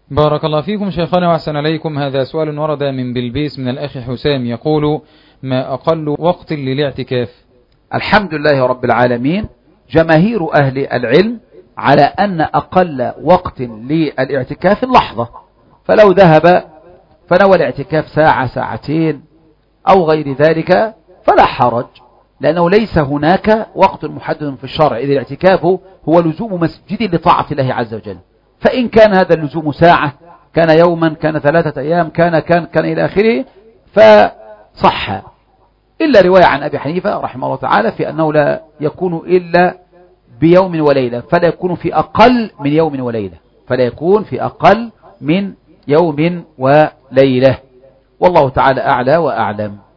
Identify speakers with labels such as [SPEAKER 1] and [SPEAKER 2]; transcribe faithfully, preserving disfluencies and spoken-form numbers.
[SPEAKER 1] بارك الله فيكم شيخنا وأحسن عليكم. هذا سؤال ورد من بلبيس من الأخ حسام يقول: ما أقل وقت للاعتكاف؟
[SPEAKER 2] الحمد لله رب العالمين، جماهير أهل العلم على أن أقل وقت للاعتكاف اللحظة، فلو ذهب فنوى الاعتكاف ساعة ساعتين أو غير ذلك فلا حرج، لأنه ليس هناك وقت محدد في الشرع، إذ الاعتكاف هو لزوم مسجد لطاعة الله عز وجل، فإن كان هذا اللزوم ساعة، كان يوما، كان ثلاثة أيام، كان كان كان إلى آخره، فصح. إلا رواية عن أبي حنيفة رحمه الله تعالى في أنه لا يكون إلا بيوم وليلة، فلا يكون في أقل من يوم وليلة، فلا يكون في أقل من يوم وليلة، والله تعالى أعلى وأعلم.